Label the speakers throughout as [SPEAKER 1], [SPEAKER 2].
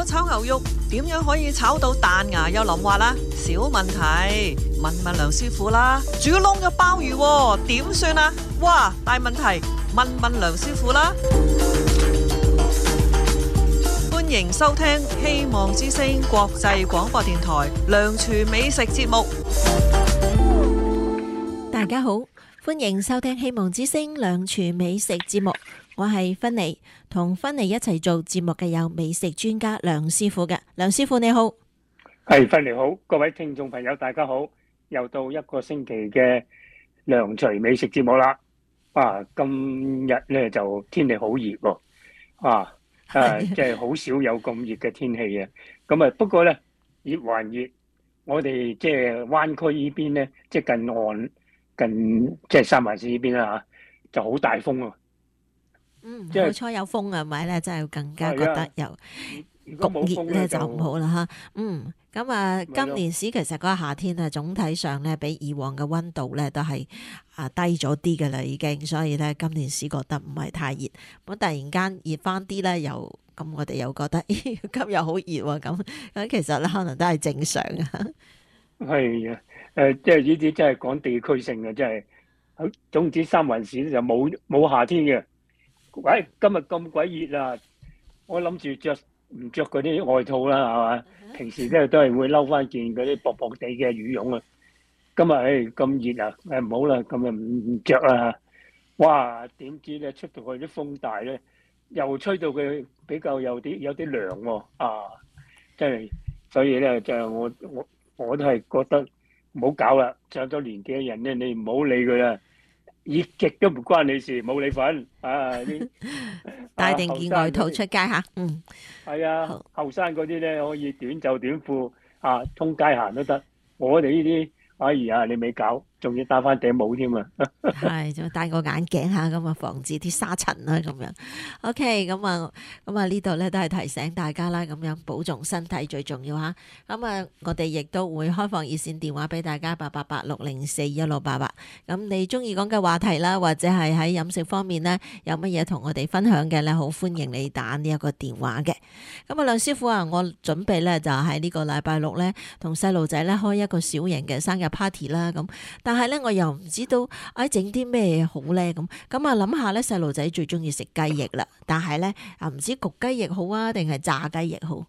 [SPEAKER 1] 炒牛肉點樣可以炒到彈牙又腍滑啦？小問題，問問梁師傅啦。煮燶咗鮑魚喎，點算啊？哇，大問題，問問梁師傅啦。歡迎收聽希望之聲國際廣播電台梁廚美食節目。
[SPEAKER 2] 大家好，歡迎收聽希望之聲梁廚美食節目。我係芬妮，同芬妮一齊做節目嘅有美食專家梁師傅嘅。梁師傅你好。
[SPEAKER 3] 係，芬妮好，各位聽眾朋友大家好，又到一個星期嘅梁廚美食節目啦。今日咧就天氣好熱喎，即係好少有咁熱嘅天氣嘅。咁不過咧熱還熱，我哋即係灣區呢邊咧，即係近岸即係三藩市呢邊啦就好大風啊！
[SPEAKER 2] 好彩有風啊，咪咧真係更加覺得又焗熱咧就唔好啦吓。咁今年時其實嗰個夏天啊，總體上咧比以往嘅溫度咧都係低咗啲嘅啦，已經，所以咧今年時覺得唔係太熱。咁突然間熱翻啲咧，又咁我哋又覺得今日好熱喎，咁其實咧可能都係正常啊。
[SPEAKER 3] 係啊，即係呢啲真係講地區性嘅，真係總之三藩市就冇夏天嘅。喂，今日咁鬼熱啊！我諗住唔着嗰啲外套啦，係嘛？平時咧都係會褸翻件嗰啲薄薄地嘅羽絨啊。今日咁熱啊，唔好啦，咁就唔着啦。哇！點知咧出到去啲風大咧，又吹到佢比較有啲涼喎。真係，所以咧就我都係覺得唔好搞啦。上咗年紀嘅人咧，你唔好理佢啦。熱極都唔關你事，冇你份
[SPEAKER 2] 帶定件外套出街吓。
[SPEAKER 3] 係啊，後生嗰啲咧可以短袖短褲通街行都得。我哋呢啲，哎呀，你未搞，仲要戴翻頂帽添啊！
[SPEAKER 2] 係，仲要戴個眼鏡吓，咁啊防止啲沙塵啦，咁樣。OK，咁啊呢度咧都係提醒大家啦，咁樣保重身體最重要吓。咁啊，我哋亦都會開放熱線電話俾大家888-604-1688。咁你中意講嘅話題啦，或者係喺飲食方面咧，有乜嘢同我哋分享嘅咧，好歡迎你打呢一個電話嘅。咁啊，梁師傅啊，我準備咧就喺呢個禮拜六咧，同細路仔咧開一個小型嘅生日 party 啦。咁但係咧我又唔知道整啲咩好咧，咁啊諗下咧，細路仔最中意食雞翼啦，但係咧唔知焗雞翼好啊定係炸雞翼好？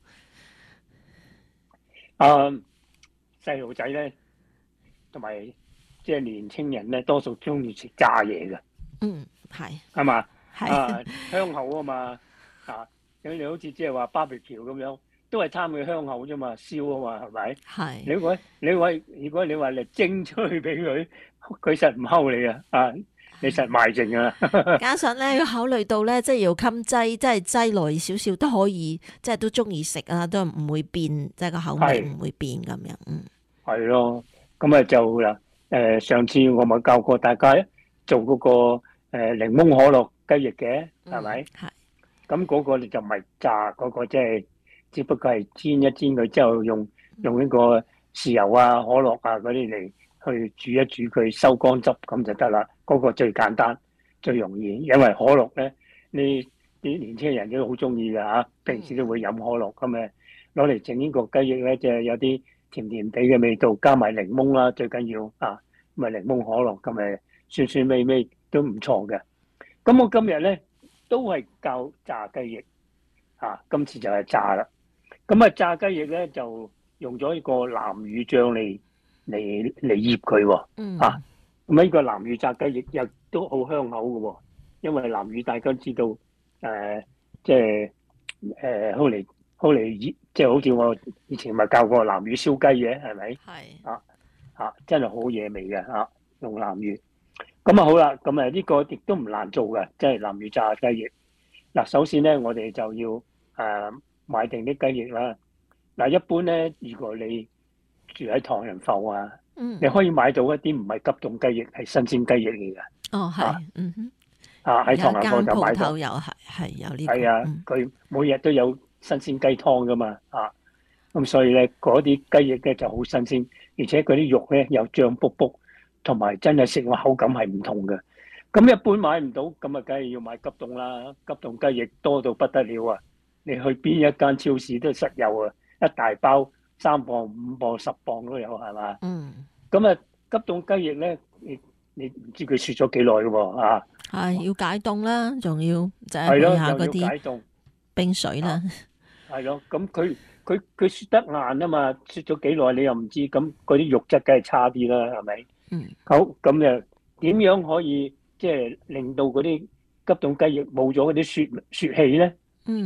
[SPEAKER 3] 細路仔咧同埋即係年青人咧，多數中意食炸嘢嘅。係嘛？係香口啊嘛。咁你好似即係話 barbecue 咁樣，都係貪佢香口啫嘛，燒啊嘛，係咪？係。如果你話嚟蒸出去俾佢，佢實唔睺你啊！你實賣剩啊！
[SPEAKER 2] 加上咧要考慮到咧，即係要襟擠，即係擠耐少少都可以，即係都中意食啊，都唔會變，即係個口味唔會變咁樣。
[SPEAKER 3] 係咯，咁就啦。上次我咪教過大家做嗰個檸檬可樂雞翼嘅，係咪？係。咁嗰個你就唔係炸，嗰個即係只不過係煎一煎佢之後，用呢個豉油啊、可樂啊嗰啲嚟去煮一煮佢，收乾汁咁就得啦。嗰個最簡單、最容易，因為可樂咧，呢啲年輕人都好中意㗎嚇，平時都會飲可樂咁嘅，攞嚟整呢個雞翼咧，就有啲甜甜地嘅味道，加埋檸檬啦，最緊要咁檸檬可樂咁咪酸酸味味都唔錯嘅。咁我今日咧都係教炸雞翼今次就係炸啦。咁炸雞翼咧就用咗一個南乳醬嚟醃佢喎。咁呢個南乳炸雞翼又都好香口嘅喎，因為南乳大家都知道即係好嚟醃，即係好似我以前咪教過南乳燒雞嘅，係咪？係真係好惹味嘅用南乳。咁好啦，咁呢個亦都唔難做嘅，即係南乳炸雞翼。嗱，首先咧我哋就要買定啲雞翼啦。嗱，一般咧如果你住喺唐人埠你可以買到一啲唔係急凍雞翼，係新鮮雞翼嚟嘅。喺唐人埠就買到。
[SPEAKER 2] 有係有呢個。
[SPEAKER 3] 係佢每日都有新鮮雞湯噶嘛。咁所以咧嗰啲雞翼咧就好新鮮，而且嗰啲肉咧又脹卜卜，同埋真係食落口感係唔同嘅。咁一般買唔到，咁梗係要買急凍啦。急凍雞翼多到不得了啊！ 你去邊一間超市都實有啊，一大包3磅、5磅、10磅都有，係嘛？咁啊，急凍雞翼咧，你唔知佢雪咗幾耐嘅喎啊！
[SPEAKER 2] 係要解凍啦，仲要就係
[SPEAKER 3] 係咯，
[SPEAKER 2] 去下
[SPEAKER 3] 又要
[SPEAKER 2] 嗰啲
[SPEAKER 3] 解凍，
[SPEAKER 2] 冰水啦。
[SPEAKER 3] 係咯。咁佢雪得硬啊嘛，雪咗幾耐你又唔知，咁嗰啲肉質梗係差啲啦，係咪？好，咁就點樣可以即係令到嗰啲急凍雞翼冇咗嗰啲雪氣咧？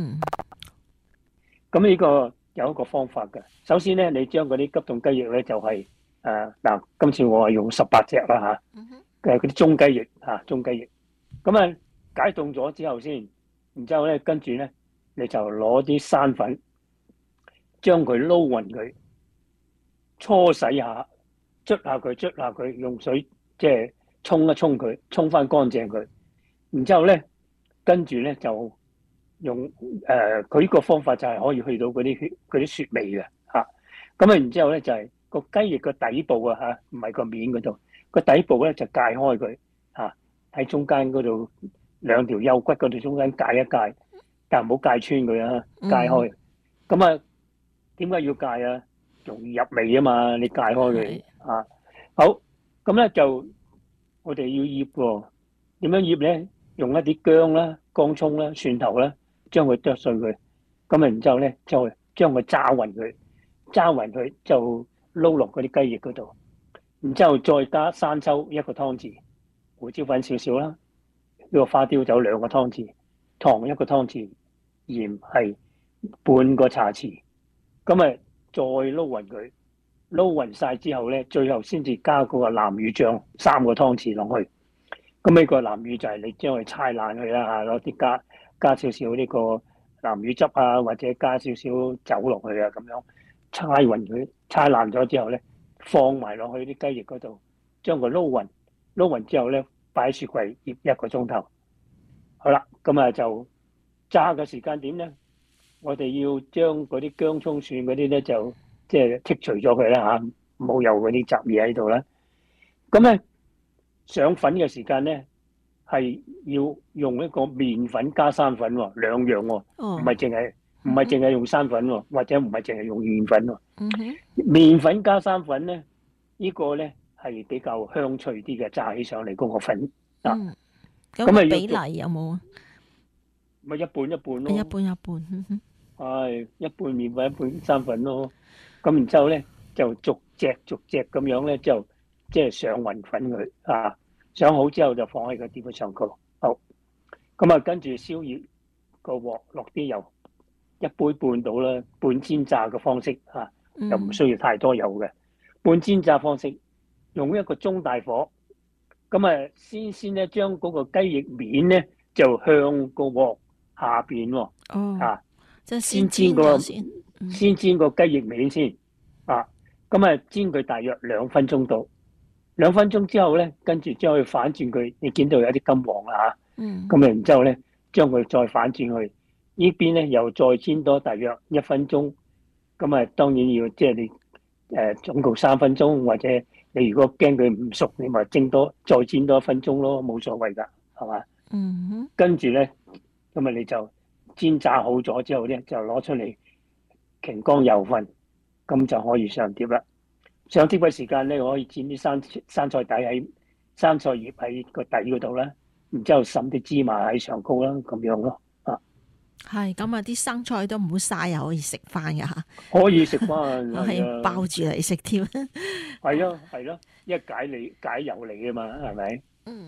[SPEAKER 3] 咁呢個有一個方法嘅。首先咧，你將嗰啲急凍雞翼咧就係嗱，今次我係用18隻啦嚇，嗰啲中雞翼嚇，中雞翼。咁啊解凍咗之後先，然之後咧跟住咧你就攞啲生粉，將佢撈勻佢，搓洗下，捽下佢，用水即係沖一沖佢，沖翻乾淨佢。然之後咧，跟住咧就用佢呢個方法就係可以去到嗰啲雪味嘅嚇。咁啊，然之後咧就係個雞翼個底部啊嚇，唔係個面嗰度，個底部咧就界開佢嚇，喺中間嗰度2條幼骨嗰度中間界一界，但唔好界穿佢啊，界開。咁啊，點解要界啊？容易入味啊嘛，你界開佢啊。好，咁咧就我哋要醃喎，點樣醃咧？用一啲薑啦、乾葱啦、蒜頭啦，將佢剁碎佢。咁啊，然之後咧就將佢炸勻佢，就撈落嗰啲雞翼嗰度。然之後再加生抽1個湯匙，胡椒粉少少啦，呢個花雕酒2個湯匙，糖1個湯匙，鹽係半個茶匙。咁啊，再撈勻佢，撈勻晒之後咧，最後先至加嗰個南乳醬3個湯匙落去。咁呢個南乳就係你將佢搓爛佢啦嚇，攞啲加少少呢個南乳汁啊，或者加少少酒落去啊，咁樣搓勻佢，搓爛咗之後咧，放埋落去啲雞翼嗰度，將佢撈勻之後咧，擺喺雪櫃醃1個鐘頭。好啦，咁啊就炸嘅時間點咧，我哋要將嗰啲薑葱蒜嗰啲咧就即係剔除咗佢啦嚇，唔好有嗰啲雜嘢喺度啦。咁咧上粉嘅時間咧係要用一個麵粉加生粉喎，2樣喎，唔係淨係用生粉喎，或者唔係淨係用麵粉喎。麵粉加生粉咧，呢個咧係比較香脆啲嘅，炸起上嚟嗰個粉啊。
[SPEAKER 2] 咁啊比例有冇啊？
[SPEAKER 3] 咪一半一半咯，
[SPEAKER 2] 一半。
[SPEAKER 3] 係一半麵粉一半生粉咯。咁然之後咧就逐隻咁樣咧就即係上勻粉佢啊。上好之後就放喺個碟上高。好，咁啊跟住燒熱個鑊，落啲油，1杯半到啦，半煎炸嘅方式嚇，又唔需要太多油嘅。半煎炸方式，用一個中大火，咁啊先咧將嗰個雞翼面咧就向個鑊下邊喎，
[SPEAKER 2] 即係先煎
[SPEAKER 3] 個雞翼面先啊，咁啊煎佢大約2分鐘到。2分鐘之後咧，跟住將佢反轉佢，你見到有啲金黃啦嚇，咁然之後咧，將佢再反轉去，呢邊咧又再煎多大約1分鐘，咁啊當然要即係你總共3分鐘，或者你如果驚佢唔熟，你咪再煎多1分鐘咯，冇所謂㗎，係嘛？跟住咧，咁啊你就煎炸好咗之後咧，就攞出嚟擎乾油份，咁就可以上碟啦。上碟嘅時間咧，我可以剪啲生菜葉喺個底嗰度啦，然之後滲啲芝麻喺上高啦，咁樣咯。
[SPEAKER 2] 係咁啊！啲生菜都唔好嘥，又可以食翻噶嚇。
[SPEAKER 3] 可以食翻，
[SPEAKER 2] 可以包住嚟食添。
[SPEAKER 3] 係咯，因為解油嚟啊嘛，係咪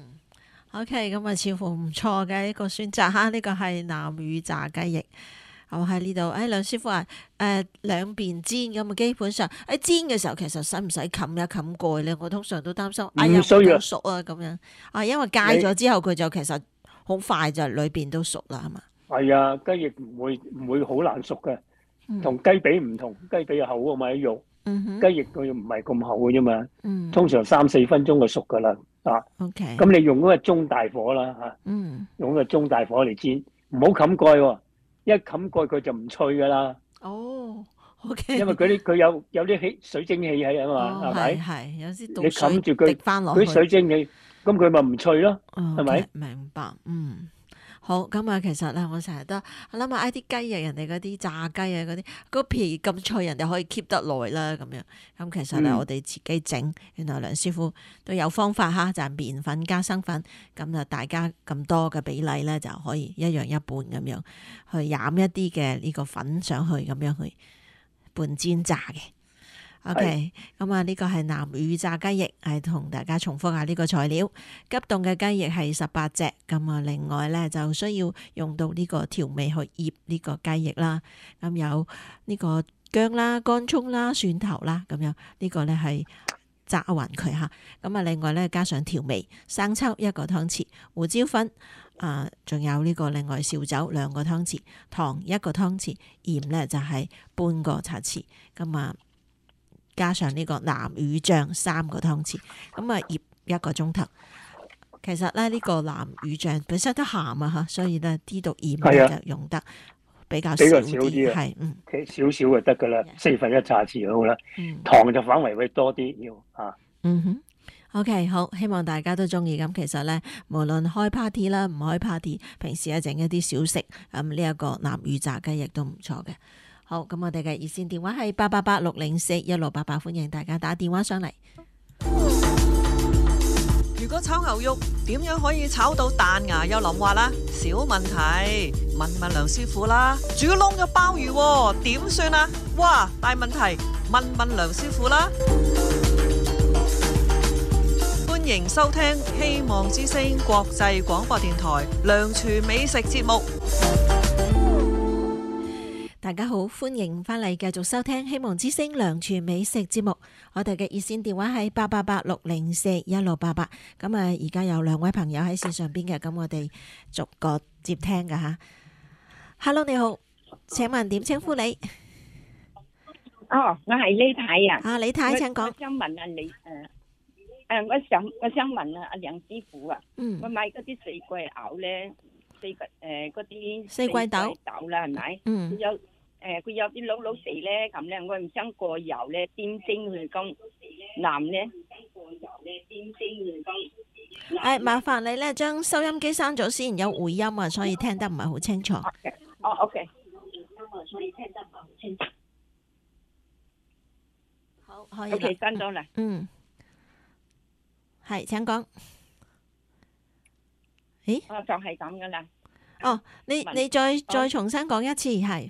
[SPEAKER 2] ？OK， 咁啊，似乎唔錯嘅一個選擇嚇。呢個係南乳炸雞翼。我喺呢度，梁師傅話兩邊煎咁啊，基本上喺煎嘅時候，其實使唔使冚一冚蓋咧？我通常都擔心，
[SPEAKER 3] 唔需要
[SPEAKER 2] 熟啊咁樣啊，因為戒咗之後，佢就其實好快就裏邊都熟啦，係嘛？係
[SPEAKER 3] 啊，雞翼唔會好難熟嘅，同雞髀唔同，雞髀厚啊嘛啲肉，雞翼佢唔係咁厚嘅啫嘛，通常3-4分鐘就熟噶啦啊。
[SPEAKER 2] OK，
[SPEAKER 3] 咁你用嗰個中大火啦嚇，用嗰個中大火嚟煎，唔好冚蓋喎。一冚蓋佢就唔脆噶啦。
[SPEAKER 2] OK。
[SPEAKER 3] 因為佢有啲水蒸氣喺啊嘛，係咪？
[SPEAKER 2] 係有啲
[SPEAKER 3] 你冚住佢，
[SPEAKER 2] 滴翻落去，
[SPEAKER 3] 佢水蒸氣，咁佢咪唔脆咯，係咪？
[SPEAKER 2] 明白。 好，咁啊，其實咧，我成日都我諗下，啲雞翼人哋嗰啲炸雞啊，嗰啲個皮咁脆，人哋可以 keep 得耐啦，咁樣。咁其實咧，我哋自己整，原來梁師傅都有方法嚇，就係麵粉加生粉，咁啊，大家咁多嘅比例咧，就可以一樣一半咁樣去染一啲嘅呢個粉上去，咁樣去半煎炸嘅。OK， 咁啊呢個係南乳炸雞翼，係同大家重複下呢個材料。急凍嘅雞翼係18隻，咁啊另外咧就需要用到呢個調味去醃呢個雞翼啦。咁有呢個薑啦、乾葱啦、蒜頭啦，咁樣呢個咧係炸勻佢嚇。咁啊另外咧加上調味，生抽1個湯匙，胡椒粉仲有呢個另外紹酒2個湯匙，糖1個湯匙，鹽咧就係半個茶匙。咁啊加上呢個南乳醬3個湯匙，咁啊醃1個鐘頭。其實咧呢個南乳醬本身都鹹啊嚇，所以咧啲度鹽咧就用得比較少啲，係
[SPEAKER 3] 少少就得噶啦，1/4茶匙好啦。糖就反為會多啲要嚇。
[SPEAKER 2] OK， 好，希望大家都中意。咁其實咧，無論開 party 啦，唔開 party，平時整一啲小食，咁呢一個南乳炸雞亦都唔錯嘅。好，咁我哋嘅熱線電話係888-604-1688，歡迎大家打電話上嚟。
[SPEAKER 1] 如果炒牛肉點樣可以炒到彈牙又腍滑啦？小問題，問梁師傅啦。煮燶咗鮑魚點算啊？哇，大問題，問梁師傅啦。歡迎收聽希望之聲國際廣播電台梁廚美食節目。
[SPEAKER 2] 大家好，歡迎翻嚟繼續收聽希望之聲梁廚美食節目。我哋嘅熱線電話係888-604-1688。咁啊，而家有2位朋友喺線上邊嘅，咁我哋逐個接聽噶吓。Hello， 你好，請問點稱呼你？
[SPEAKER 4] 我係李太啊。
[SPEAKER 2] 李太，請講。
[SPEAKER 4] 我想問啊你我想問啊阿梁師傅啊，我買嗰啲四季牛咧，嗰啲
[SPEAKER 2] 四季豆
[SPEAKER 4] 啦，係咪？佢有啲老老肥咧咁咧，我唔想過油咧，點蒸佢咁腍咧？
[SPEAKER 2] 麻煩你咧將收音機閂咗先，有回音啊，所以聽得唔係好清楚。
[SPEAKER 4] OK。
[SPEAKER 2] 好，可以啦。
[SPEAKER 4] OK，閂咗啦。
[SPEAKER 2] 係，請講。咦？
[SPEAKER 4] 就係咁噶啦。
[SPEAKER 2] 你再重新講一次，係。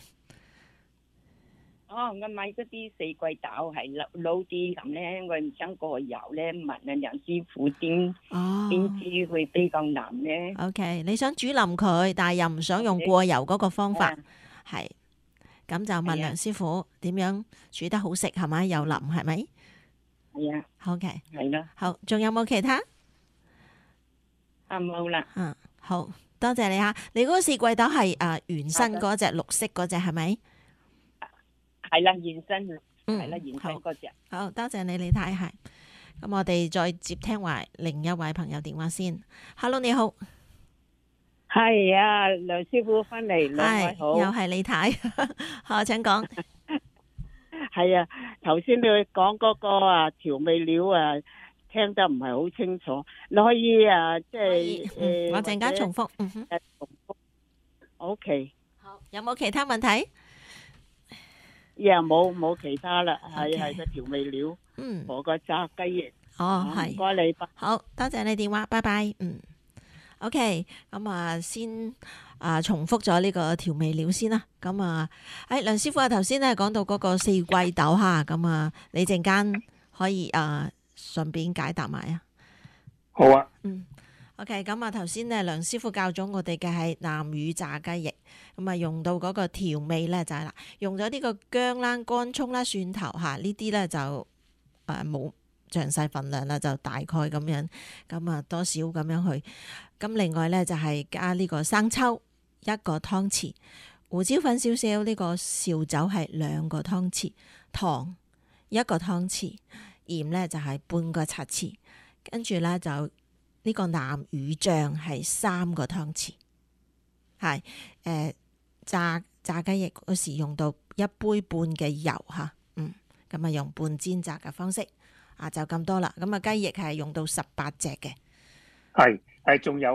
[SPEAKER 4] 我買嗰啲四季豆係老啲咁咧，我唔想過油咧，問啊梁師傅點知會比較腍咧
[SPEAKER 2] ？OK， 你想煮腍佢，但係又唔想用過油嗰個方法，係。咁就問梁師傅點樣煮得好食係咪？又腍係咪？
[SPEAKER 4] 係啊。
[SPEAKER 2] OK。
[SPEAKER 4] 係啦。
[SPEAKER 2] 好，仲有冇其他？
[SPEAKER 4] 冇啦。
[SPEAKER 2] 好多謝你吓。你嗰個四季豆係原生嗰隻綠色嗰隻係咪？
[SPEAKER 4] 係啦，原生係啦，原生嗰隻。
[SPEAKER 2] 好多謝你，李太係。咁我哋再接聽埋另一位朋友電話先。Hello， 你好。
[SPEAKER 5] 係啊，梁師傅翻嚟，兩位好。
[SPEAKER 2] 又係李太，好，請講。
[SPEAKER 5] 係啊，頭先你講嗰個調味料聽得唔係好清楚，你可以即係
[SPEAKER 2] 我陣間重複。
[SPEAKER 5] 重複。OK。
[SPEAKER 2] 好，有冇其他問題？
[SPEAKER 5] 冇其他啦，係個調味料。我個炸雞翼。
[SPEAKER 2] 係。
[SPEAKER 5] 唔該你。
[SPEAKER 2] 好多謝你電話，拜拜。OK， 咁先重複咗呢個調味料先啦。咁梁師傅頭先咧講到嗰個四季豆吓，咁你陣間可以順便解答埋啊。
[SPEAKER 3] 好啊。
[SPEAKER 2] OK， 咁頭先咧梁師傅教咗我哋嘅係南乳炸雞翼，咁用到嗰個調味咧就係啦，用咗呢個薑啦、乾葱啦、蒜頭吓，呢啲咧就冇詳細份量啦，就大概咁樣，咁多少咁樣去。咁另外咧就係加呢個生抽1個湯匙，胡椒粉少少，呢個紹酒係2個湯匙，糖1個湯匙，鹽咧就係半個茶匙，跟住咧就呢個南乳醬係3個湯匙，係炸雞翼嗰時用到1杯半嘅油吓，咁用半煎炸嘅方式。就咁多啦，咁雞翼係用到18隻嘅，
[SPEAKER 3] 係仲有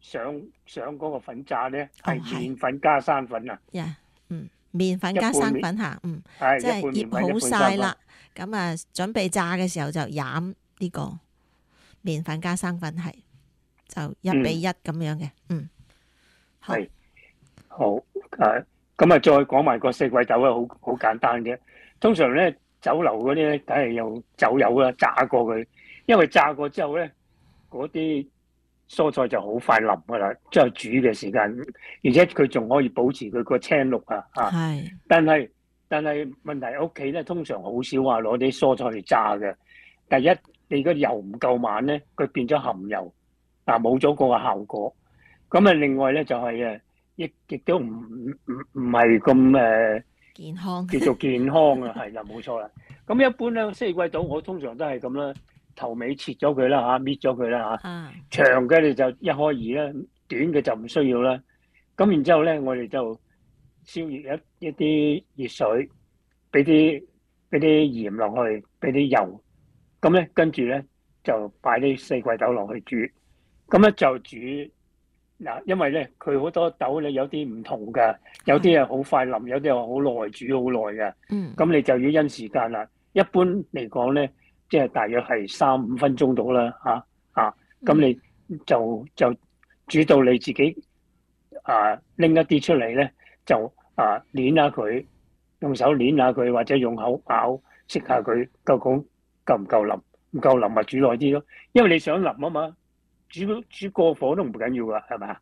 [SPEAKER 3] 上嗰個粉炸咧係麵粉加生粉啊。
[SPEAKER 2] 麵粉加生粉嚇，即係醃好晒啦。咁啊，準備炸嘅時候就飲呢個麵粉加生粉，係就1比1咁樣嘅。
[SPEAKER 3] 係好咁啊，再講埋個四季豆啊，好簡單嘅。通常咧酒樓嗰啲咧，梗係用酒油啦，炸過佢，因為炸過之後咧，嗰啲蔬菜就好快腍噶啦，即係煮嘅時間，而且佢仲可以保持佢個青綠啊。
[SPEAKER 2] 係。
[SPEAKER 3] 但係問題屋企咧，通常好少話攞啲蔬菜嚟炸嘅。第一，你個油唔夠猛咧，佢變咗含油，冇咗嗰個效果。咁啊，另外咧就係亦都唔係咁
[SPEAKER 2] 健康，
[SPEAKER 3] 叫做健康啊，係啦，冇錯啦。咁一般咧，四季豆我通常都係咁啦。頭尾切咗佢啦搣咗佢啦長嘅你就一開二啦，短嘅就唔需要啦。咁然之後咧，我哋就燒熱一啲熱水，俾啲鹽落去，俾啲油。咁咧跟住咧就擺啲四季豆落去煮。咁咧就煮因為咧佢好多豆咧有啲唔同㗎，有啲係好快腍，有啲係好耐煮好耐嘅。咁你就要因時間啦。一般嚟講咧，即係大約係3-5分鐘到啦，咁你就煮到你自己拎一啲出嚟咧，就捏下佢，用手捏下佢，或者用口咬食下佢，究竟夠唔夠腍？唔夠腍咪煮耐啲咯，因為你想腍啊嘛，煮過火都唔緊要噶，係咪啊？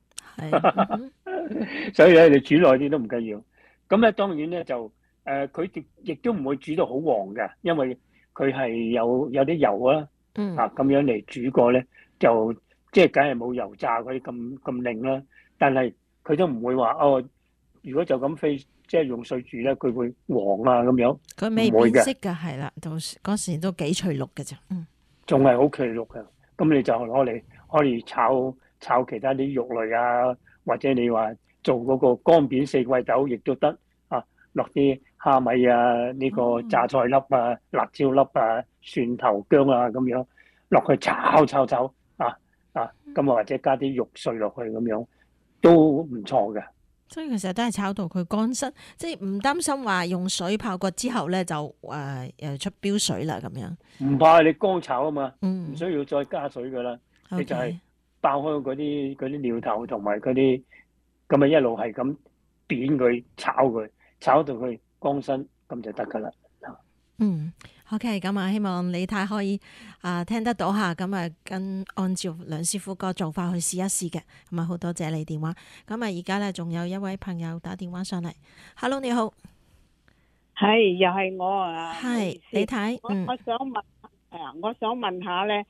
[SPEAKER 3] 所以咧你煮耐啲都唔緊要。咁咧當然咧就佢亦都唔會煮到好黃嘅，因為佢係有啲油啊，咁樣嚟煮過咧，就即係梗係冇油炸嗰啲咁靚啦。但係佢都唔會話如果就咁即係用水煮咧，佢會黃啊咁樣。
[SPEAKER 2] 佢未變色㗎，係啦，到嗰時都幾翠綠嘅啫。
[SPEAKER 3] 仲係好翠綠嘅。咁你就可以炒其他啲肉類啊，或者你話做嗰個乾煸四季豆亦都得。落啲蝦米啊，呢個榨菜粒啊、辣椒粒啊、蒜頭薑啊咁樣落去炒咁或者加啲肉碎落去咁樣都唔錯嘅。
[SPEAKER 2] 所以其實都係炒到佢乾身，即係唔擔心話用水泡過之後咧就出標水啦咁樣。
[SPEAKER 3] 唔怕，你乾炒啊嘛，唔需要再加水噶啦。你就係爆開嗰啲料頭同埋嗰啲，咁啊一路係咁扁佢炒到佢乾身咁就得噶啦。
[SPEAKER 2] OK， 咁啊，希望李太可以聽得到下，咁啊按照梁師傅個做法去試一試嘅。咁啊，好多謝你電話。咁啊，而家咧仲有一位朋友打電話上嚟。Hello， 你好，
[SPEAKER 5] 係又係我啊。
[SPEAKER 2] 係李太。
[SPEAKER 5] 我想問下咧，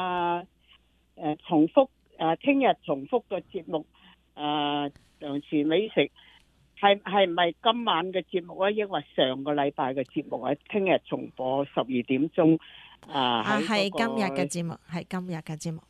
[SPEAKER 5] 重複聽日重複個節目梁廚美食。係唔係今晚嘅節目啊？抑或上個禮拜嘅節目啊？聽日重播12點鐘
[SPEAKER 2] 係今日嘅節目，係今日嘅節目。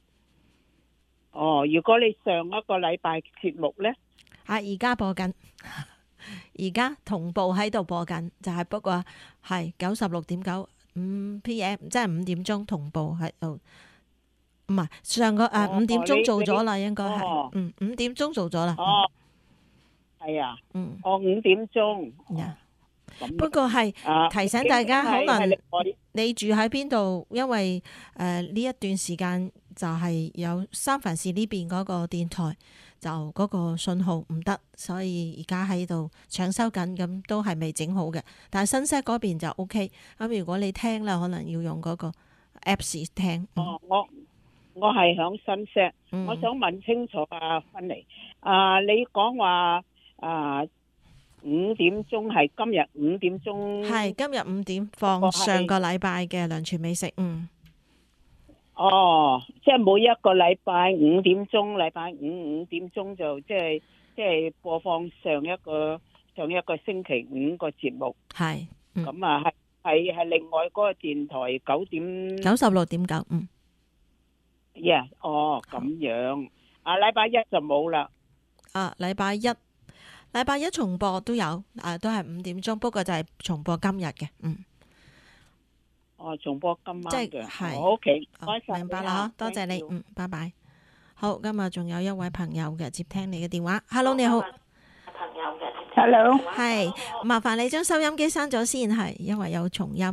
[SPEAKER 5] 如果你上一個禮拜節目咧，
[SPEAKER 2] 而家播緊，而家同步喺度播緊，就係不過係96.9 5PM， 即係5點鐘同步喺度。唔係上個5點鐘做咗啦，應該係5點鐘做咗啦。
[SPEAKER 5] 係啊，5點鐘。
[SPEAKER 2] 不過係提醒大家，可能你住喺邊度，因為呢一段時間就係有三藩市呢邊嗰個電台就嗰個信號唔得，所以而家喺度搶修緊，咁都係未整好嘅。但係新西嗰邊就 OK。咁如果你聽啦，可能要用嗰個 Apps 聽。
[SPEAKER 5] 我係響新西，我想問清楚芬妮，你講話。5點鐘係今日5點鐘，
[SPEAKER 2] 係今日5點放上個禮拜嘅梁廚美食。即
[SPEAKER 5] 係每一個禮拜5點鐘，禮拜5點鐘就即係播放上一個星期5個節目。係，咁係另外嗰個電台96.9。咁樣。禮拜一就冇啦。
[SPEAKER 2] 禮拜一重播都有，都係5點鐘，不過就係重播今日嘅。
[SPEAKER 5] 重播今晚嘅，
[SPEAKER 2] 係
[SPEAKER 5] OK，
[SPEAKER 2] 明白啦，多謝你，拜拜。 好，今日仲有一位朋友嘅接聽你嘅電話。Hello， 你好。
[SPEAKER 5] Hello，
[SPEAKER 2] 係，麻煩你將收音機閂咗先，係因為有重音。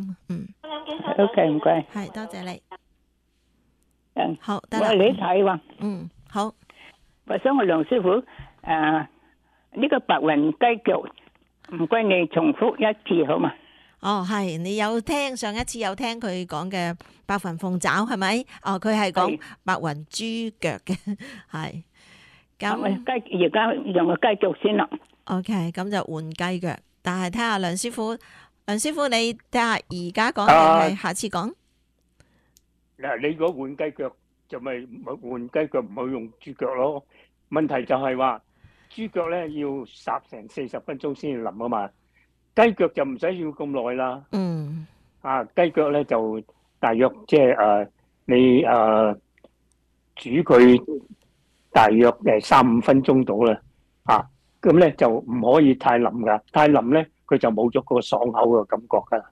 [SPEAKER 5] OK， 唔該。
[SPEAKER 2] 係，多謝你。
[SPEAKER 5] 好，
[SPEAKER 2] 得啦。
[SPEAKER 5] 我嚟睇喎。
[SPEAKER 2] 好。
[SPEAKER 5] 我想問梁師傅，呢個白雲雞腳，唔該你重複一次好嘛？
[SPEAKER 2] 係，你有聽上一次有聽佢講嘅白雲鳳爪係咪？佢係講白雲豬腳嘅，係。咁
[SPEAKER 5] 雞而家用個雞腳先啦。
[SPEAKER 2] OK， 咁就換雞腳，但係睇下梁師傅，你睇下而家講定係下次講？
[SPEAKER 3] 嗱，你如果換雞腳就咪換雞腳，唔好用豬腳咯。問題就係話豬腳咧要烚成40分鐘先腍啊嘛，雞腳就唔使要咁耐啦。雞腳咧就大約即係你煮佢大約3-5分鐘到啦。咁咧就唔可以太腍噶，太腍咧佢就冇咗個爽口嘅感覺噶啦。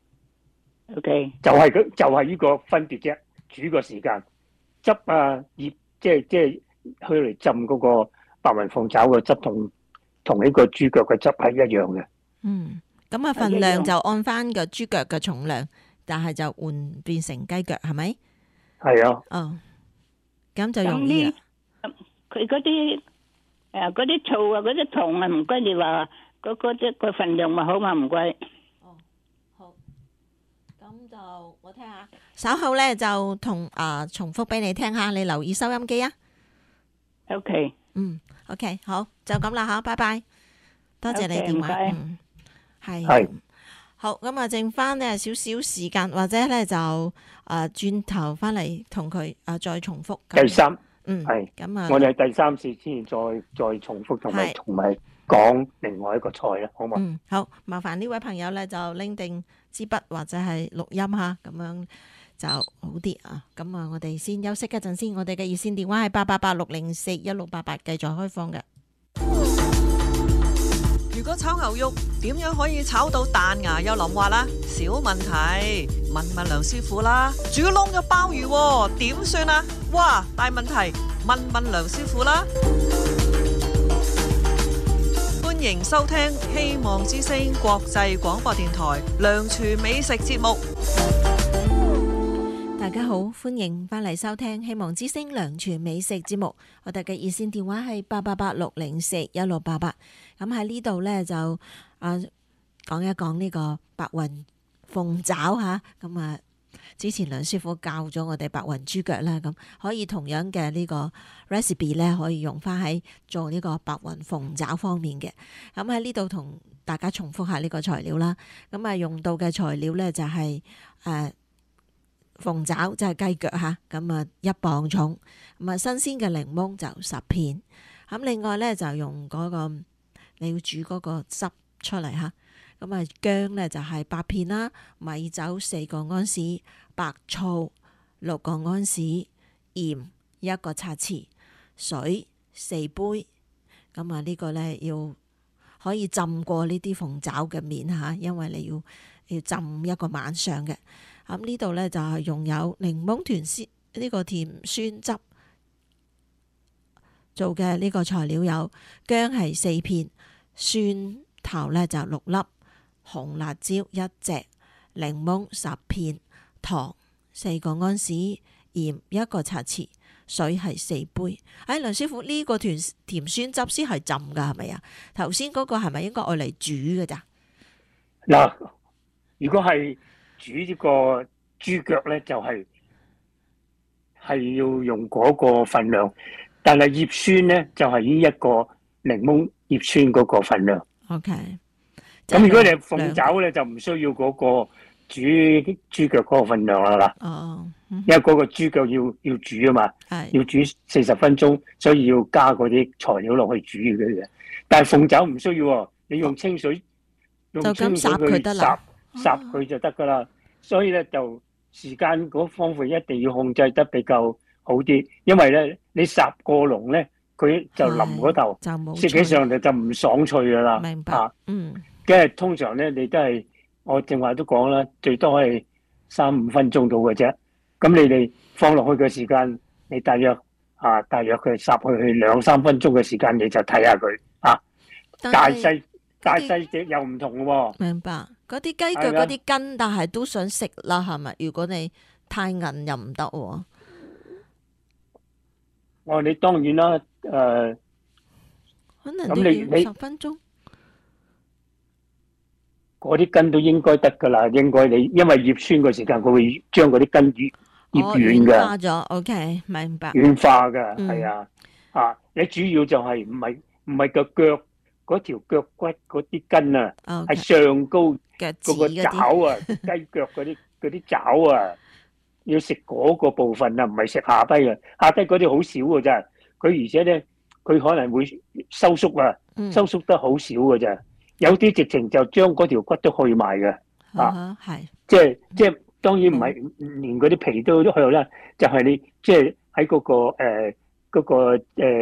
[SPEAKER 5] OK，
[SPEAKER 3] 就係呢個分別啫。煮個時間，汁醃即係去嚟浸嗰個白雲鳳爪嘅汁同呢個豬腳嘅汁係一樣嘅。
[SPEAKER 2] 咁份量就按翻個豬腳嘅重量，但係就換變成雞腳係咪？
[SPEAKER 3] 係啊。
[SPEAKER 2] 咁就容易啦。
[SPEAKER 5] 佢嗰啲醋啊，嗰啲糖啊，唔該你話個份量咪好嘛？唔該。
[SPEAKER 2] 好。咁就我聽下，稍後咧就重複俾你聽下，你留意收音機啊。
[SPEAKER 5] OK。
[SPEAKER 2] OK， 好，就咁啦吓，拜拜。多謝你電話。
[SPEAKER 3] 係。
[SPEAKER 2] 好，咁啊，剩翻呢少少時間，或者咧就轉頭翻嚟同佢再重複。
[SPEAKER 3] 第三。
[SPEAKER 2] 係咁啊！
[SPEAKER 3] 我哋係第三次先再重複同埋講另外一個菜啦，好嘛？
[SPEAKER 2] 好，麻煩呢位朋友咧就拎定支筆或者係錄音吓，咁樣就好啲啊！咁啊，我哋先休息一陣先。我哋嘅熱線電話係888-604-1688，繼續開放嘅。
[SPEAKER 1] 如果炒牛肉點樣可以炒到彈牙又腍滑啦？小問題，問梁師傅啦。煮燶咗鮑魚點算啊？哇，大問題，問梁師傅啦。歡迎收聽希望之聲國際廣播電台梁廚美食節目。
[SPEAKER 2] 大家好，歡迎翻嚟收聽希望之聲梁廚美食節目。我哋嘅熱線電話係888-604-1688。咁喺呢度呢，就講一講呢個白雲鳳爪吓。咁之前梁師傅教咗我哋白雲豬腳啦，咁可以同樣嘅呢個 recipe 呢，可以用翻喺做呢個白雲鳳爪方面嘅。咁喺呢度同大家重複下呢個材料啦。咁用到嘅材料呢，就係鳳爪，即係雞腳吓，咁1磅重。咁新鮮嘅檸檬就10片。咁另外咧就用嗰個你要煮嗰個汁出嚟吓。咁薑咧就係8片啦，米酒4個安士，白醋6個安士，鹽1個茶匙，水4杯。咁呢個咧要可以浸過呢啲鳳爪嘅面吓，因為你要浸一個晚上嘅。咁呢度咧就係用有檸檬呢個甜酸汁做嘅。呢個材料有薑係4片，蒜頭咧就6粒，紅辣椒1隻，檸檬10片，糖4個安士，鹽1個茶匙，水係4杯。梁師傅，呢個甜酸汁先係浸噶係咪啊？頭先嗰個係咪應該愛嚟煮嘅咋？
[SPEAKER 3] 嗱，如果係煮呢個豬腳咧，就係要用嗰個份量，但係葉酸咧就係呢一個檸檬葉酸嗰個份量。
[SPEAKER 2] OK。
[SPEAKER 3] 咁如果你係鳳爪咧，就唔需要嗰個煮豬腳嗰個份量啦。因為嗰個豬腳要煮啊嘛，要煮40分鐘，所以要加嗰啲材料落去煮嘅。但係鳳爪唔需要，你用清水去烚佢就得噶啦。所以咧就時間嗰方面一定要控制得比較好啲，因為咧你烚過籠咧，佢就腍嗰頭，食起上嚟就唔爽脆噶啦。
[SPEAKER 2] 明白。
[SPEAKER 3] 跟住通常咧，你都係我正話都講啦，最多係3-5分鐘到嘅啫。咁你哋放落去嘅時間，你大約大約佢烚去2-3分鐘嘅時間，你就睇下佢大細隻又唔同喎。
[SPEAKER 2] 明白。嗰啲雞腳嗰啲筋，但係都想食啦，係咪？如果你太韌又唔得喎。
[SPEAKER 3] 你當然啦，
[SPEAKER 2] 可能都要10分鐘。
[SPEAKER 3] 嗰啲筋都應該得噶啦，應該你因為醃酸嘅時間，佢會將嗰啲筋醃軟噶。
[SPEAKER 2] 軟化咗 ，OK， 明白。
[SPEAKER 3] 軟化噶，係啊，你主要就係唔係個腳嗰條腳骨嗰啲筋啊，係上高嗰個爪啊，雞腳嗰啲爪啊，要食嗰個部分啊，唔係食下低啊，下低嗰啲好少噶咋，佢而且咧，佢可能會收縮啊，收縮得好少噶咋。有啲直情就將嗰條骨都去埋嘅，
[SPEAKER 2] 係，
[SPEAKER 3] 即係當然唔係連嗰啲皮都去啦，就係你即係喺嗰個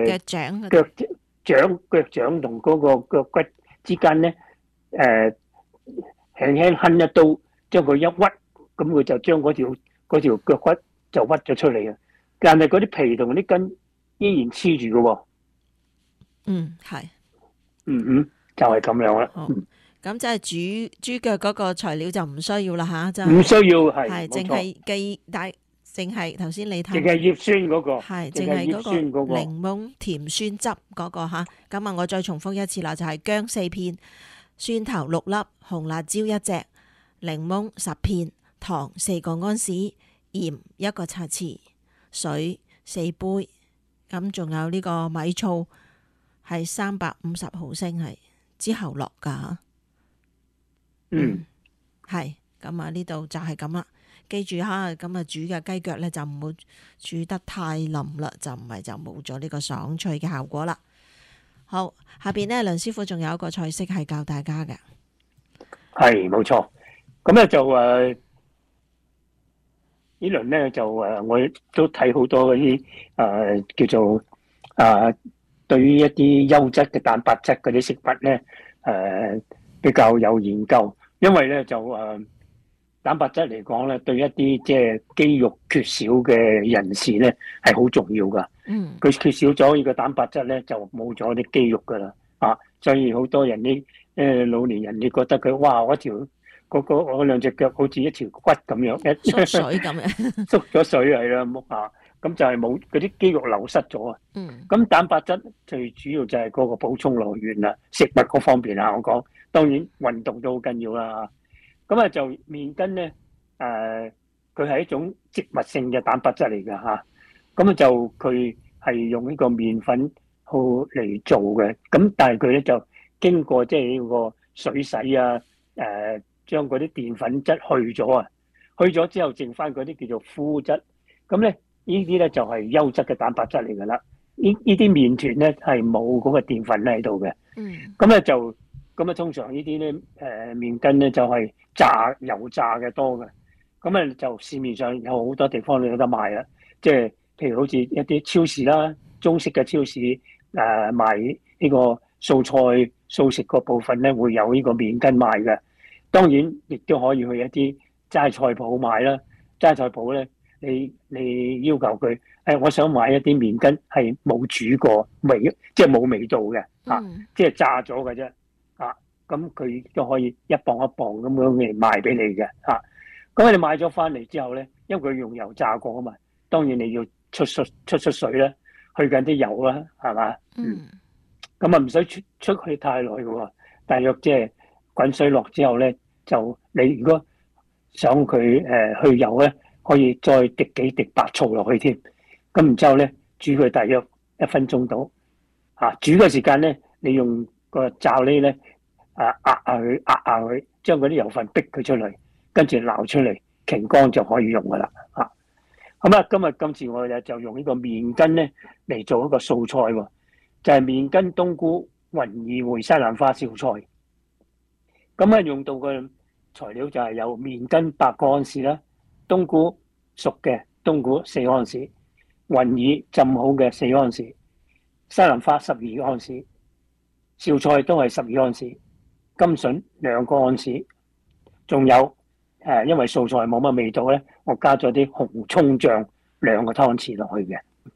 [SPEAKER 3] 腳掌同嗰個腳骨之間咧，輕輕哼一刀，將佢一屈，咁佢就將嗰條腳骨就屈咗出嚟啊！但係嗰啲皮同啲筋依然黐住嘅喎。
[SPEAKER 2] 係。
[SPEAKER 3] 就係咁樣啦。
[SPEAKER 2] 咁即係煮豬腳嗰個材料就唔需要啦吓，就
[SPEAKER 3] 唔需要
[SPEAKER 2] 係淨係頭先你睇，
[SPEAKER 3] 淨係醃酸嗰個，
[SPEAKER 2] 係淨係嗰個檸檬甜酸汁嗰個吓。咁啊，我再重複一次啦，就係薑4片、蒜頭6粒、紅辣椒1隻、檸檬10片、糖4個安士、鹽1個茶匙、水4杯。咁仲有呢個米醋係350毫升係。之後落噶，係咁啊！呢度就係咁啦，記住吓，咁啊煮嘅雞腳咧就唔好煮得太腍啦，就唔係就冇咗呢個爽脆嘅效果啦。好，下邊咧梁師傅仲有一個菜式係教大家嘅，
[SPEAKER 3] 係冇錯。咁咧就呢輪咧就我都睇好多嗰啲叫做對於一啲優質嘅蛋白質嗰啲食物咧，比較有研究，因為咧就蛋白質嚟講咧，對一啲即係肌肉缺少嘅人士咧係好重要噶。佢缺少咗呢個蛋白質咧，就冇咗啲肌肉噶啦。所以好多人啲老年人，你覺得佢哇，嗰兩隻腳好似一條骨咁樣，
[SPEAKER 2] 縮水咁樣，
[SPEAKER 3] 縮咗水係啦，咁就係冇嗰啲肌肉流失咗啊。咁蛋白質最主要就係嗰個補充來源啦，食物嗰方面啊，我講當然運動都好緊要啦。咁就麵筋咧，佢係一種植物性嘅蛋白質嚟㗎嚇。咁就佢係用呢個麵粉嚟做嘅，咁但係佢咧就經過即係呢個水洗啊，將嗰啲澱粉質去咗啊，去咗之後剩翻嗰啲叫做麩質，咁咧。呢啲咧就係優質嘅蛋白質嚟㗎啦。呢啲麵團咧係冇嗰個澱粉喺度嘅。咁咧就咁啊，通常呢啲咧麵筋咧就係油炸嘅多嘅。咁啊就市面上有好多地方都有得賣啦。即係譬如好似一啲超市啦，中式嘅超市賣呢個素菜素食個部分咧會有呢個麵筋賣嘅。當然亦都可以去一啲齋菜鋪買啦。齋菜鋪咧。你要求佢，我想買一啲麵筋係冇煮過即係冇味道嘅，即係炸咗嘅啫，咁佢都可以一磅一磅咁樣嚟賣俾你嘅，咁你買咗翻嚟之後咧，因為佢用油炸過啊嘛，當然你要出水啦，去緊啲油啦，係嘛，咁啊唔使出去太耐嘅喎，大約即係滾水落之後咧，就你如果想佢去油咧。可以再滴幾滴白醋落去添，咁然之後咧煮佢大約1分鐘到，煮嘅時間咧，你用個罩呢咧壓下佢，將嗰啲油分逼佢出嚟，跟住撈出嚟，擎乾就可以用噶啦，咁啊，今次我就用呢個麵筋咧嚟做一個素菜喎，就係麵筋冬菇雲耳燴西蘭花小菜，咁啊用到嘅材料就係有麵筋8個安士啦。冬菇熟嘅冬菇4安士，雲耳浸好嘅4安士，西蘭花12安士，紹菜都係12安士，甘筍2個安士，仲有因為素菜冇乜味道咧，我加咗啲紅葱醬2個湯匙落去嘅。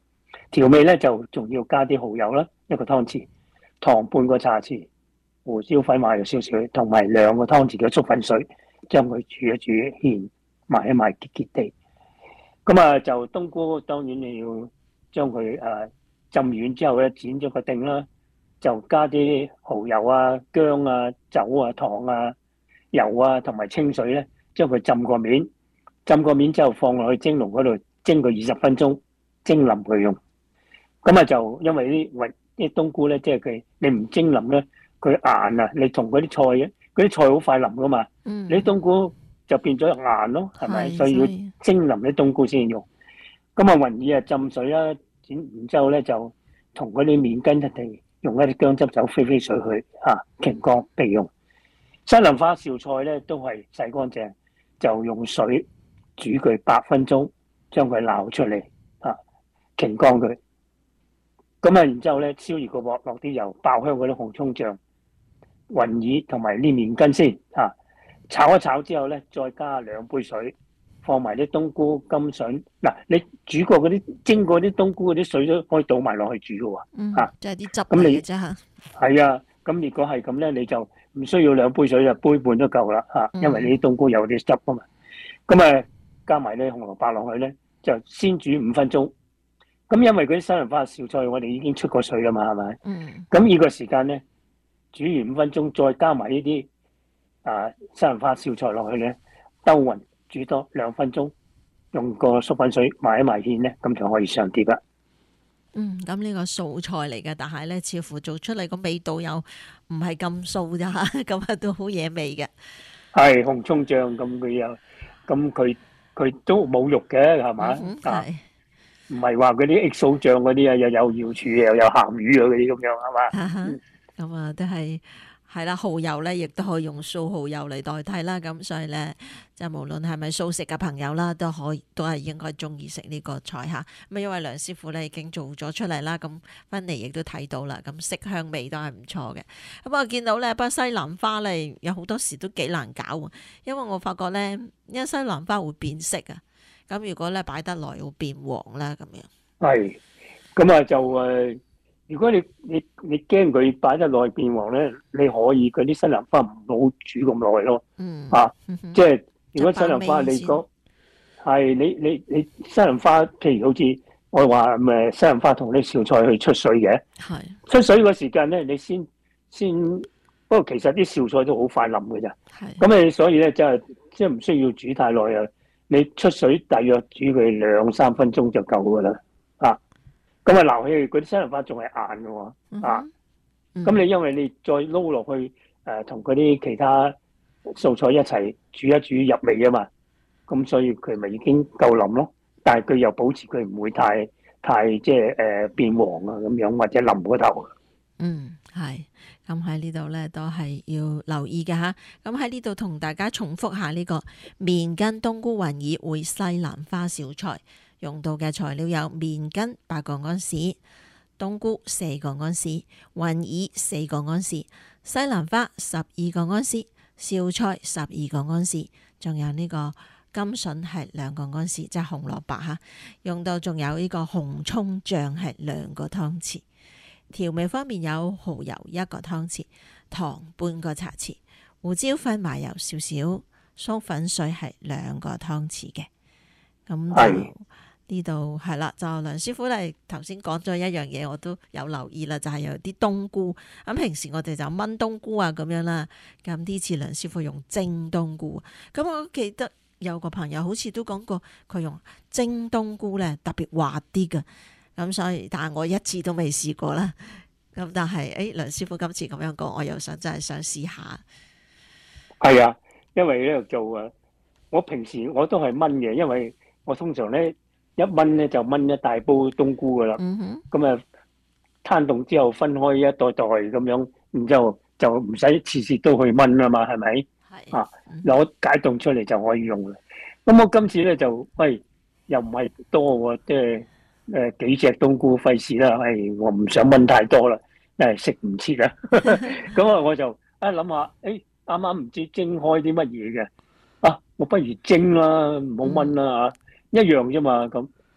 [SPEAKER 3] 調味咧就仲要加啲蠔油啦，1個湯匙，糖半個茶匙，胡椒粉買咗少少，同埋2個湯匙嘅粟粉水，將佢煮一煮，芡埋一埋結結地。咁啊就冬菇當然你要將佢浸軟之後咧，剪咗個丁啦，就加啲蠔油啊、薑啊、酒啊、糖啊、油啊同埋清水咧，將佢浸過面。浸過面之後放落去蒸籠嗰度蒸佢20分鐘，蒸腍佢用。咁啊就因為啲冬菇咧，即係佢你唔蒸腍咧，佢硬啊！你同嗰啲菜好快腍噶嘛。你啲冬菇就變咗硬咯，係咪？所以要蒸腍啲冬菇先用。咁啊雲耳啊浸水啦，然之後咧就同嗰啲麵筋一齊用一啲薑汁酒飛飛水去擎乾備用。西蘭花紹菜咧都係洗乾淨，就用水煮佢8分鐘，將佢撈出嚟擎乾佢。咁啊，然之後咧燒熱個鑊，落啲油，爆香嗰啲紅葱醬、雲耳同埋啲麵筋先炒一炒之後咧，再加2杯水，放埋啲冬菇、甘筍。嗱，你煮過嗰啲蒸過啲冬菇嗰啲水都可以倒埋落去煮嘅喎。
[SPEAKER 2] 即係啲汁嚟嘅啫嚇。
[SPEAKER 3] 係啊，咁如果係咁咧，你就唔需要2杯水，就杯半都夠啦因為你啲冬菇有啲汁啊嘛。咁啊，加埋啲紅蘿蔔落去咧，就先煮5分鐘。咁因為嗰啲西蘭花紹菜我哋已經出過水啦嘛，係咪？咁呢個時間咧，煮完5分鐘，再加埋呢啲西蘭花紹菜落去咧，兜勻煮多2分鐘，用個粟粉水埋一埋芡咧，咁就可以上碟啦。
[SPEAKER 2] 咁呢個素菜嚟嘅，但係咧似乎做出嚟個味道又唔係咁素咋，咁啊都好惹味嘅。
[SPEAKER 3] 係紅葱醬咁佢又，咁佢都冇肉嘅係嘛？唔係話嗰啲 XO 醬嗰啲又有瑤柱又有鹹魚嗰啲咁樣係嘛？
[SPEAKER 2] 咁啊都係啦，蠔油咧亦都可以用素蠔油嚟代替啦。咁所以咧，即係無論係咪素食嘅朋友啦，都係應該中意食呢個菜嚇。咁因為梁師傅咧已經做咗出嚟啦，咁芬妮亦都睇到啦，咁色香味都係唔錯嘅。咁我見到咧，西蘭花咧有好多時都幾難搞喎，因為我發覺咧，因為西蘭花會變色啊。咁如果咧擺得耐會變黃啦，咁樣。係，
[SPEAKER 3] 咁啊就如果你驚佢擺得耐變黃咧，你可以嗰啲西蘭花唔好煮咁耐咯。即係如果西蘭花你講係你西蘭花，譬如好似我話西蘭花同啲紹菜去出水嘅，出水個時間咧，你先不過其實啲紹菜都好快腍嘅咋。咁你所以咧即係唔需要煮太耐啊。你出水大約煮佢2-3分鐘就夠噶啦，咁撈起嗰啲西蘭花仲係硬嘅喎，咁你因為你再撈落去同嗰啲其他素菜一齊煮一煮入味啊嘛，咁所以佢咪已經夠腍咯，但係佢又保持佢唔會太即係變黃啊咁樣，或者腍嗰頭。
[SPEAKER 2] 係。咁喺呢度咧都係要留意嘅嚇。咁喺呢度同大家重複下呢個麵筋冬菇雲耳燴西蘭花紹菜用到嘅材料有麵筋8個安士、冬菇4個安士、雲耳4個安士、西蘭花12個安士、紹菜12個安士，仲有呢個甘筍係2個安士，即係紅蘿蔔嚇。用到仲有呢個紅葱醬係2個湯匙。調味方面有蠔油1個湯匙，糖半個茶匙，胡椒粉麻油少少，粟粉水係2個湯匙嘅。咁就呢度係啦，就梁師傅嚟頭先講咗一樣嘢，我都有留意啦，就係有啲冬菇。咁平時我哋就炆冬菇啊咁樣啦，咁呢次梁師傅用蒸冬菇。咁我記得有個朋友好似都講過，佢用蒸冬菇咧特別滑啲㗎。咁所以，但係我一次都未試過啦。咁但係，梁師傅今次咁樣講，我又真係想試下。
[SPEAKER 3] 係啊，因為咧做我平時我都係炆嘅，因為我通常咧一炆咧就炆一大煲冬菇噶啦。咁啊攤凍之後分開一袋袋咁樣，然之後就唔使次次都去炆啊嘛，係咪？係攞解凍出嚟就可以用啦。咁我今次咧就又唔係多喎，即係。幾隻冬菇費事啦，我唔想炆太多啦，食唔切啦。咁啊，我就諗下，啱啱唔知蒸開啲乜嘢嘅，我不如蒸啦，唔好炆啦一樣啫嘛。咁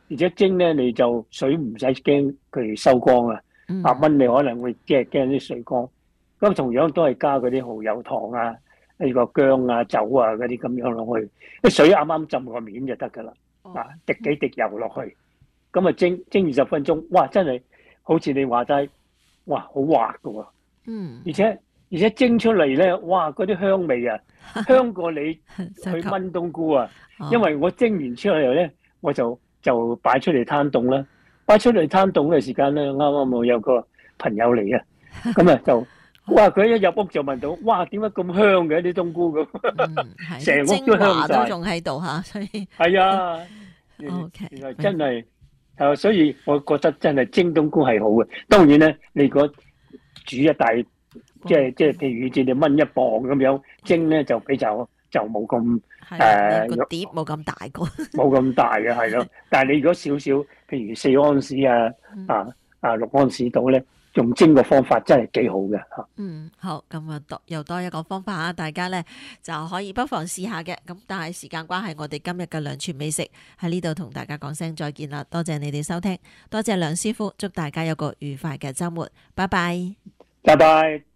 [SPEAKER 3] 而且蒸咧你就水唔使驚佢收光啊。8蚊你可能會驚啲水光。咁同樣都係加嗰啲蠔油糖啊、呢個薑啊、酒啊嗰啲咁樣落去，啲水啱啱浸個面就得㗎啦。滴幾滴油落去，咁啊蒸20分鐘，哇！真係好似你話齋，哇，好滑㗎喎。而且蒸出嚟咧，哇！嗰啲香味啊，香過你去炆冬菇啊。因為我蒸完出嚟咧，我就擺出嚟攤凍啦。擺出嚟攤凍嘅時間咧，啱啱我有個朋友嚟啊，咁啊就哇！佢一入屋就聞到，哇！點解咁香嘅啲冬菇咁？成屋都香晒，
[SPEAKER 2] 都仲喺度嚇，所以
[SPEAKER 3] 係啊。原來真係所以我覺得真係蒸冬菇係好嘅。當然咧，你如果煮一大即係譬如似你炆1磅咁樣蒸咧，就比較就冇咁
[SPEAKER 2] 個碟冇咁大個，
[SPEAKER 3] 冇咁大嘅係咯。但係你如果少少，譬如4安士6安士到咧，用蒸嘅方法真係幾好嘅嚇。
[SPEAKER 2] 好，咁啊又多一個方法啊，大家咧就可以不妨試下嘅。咁但係時間關係，我哋今日嘅梁廚美食喺呢度同大家講聲再見啦。多謝你哋收聽，多謝梁師傅，祝大家有個愉快嘅週末，拜拜，
[SPEAKER 3] 拜拜。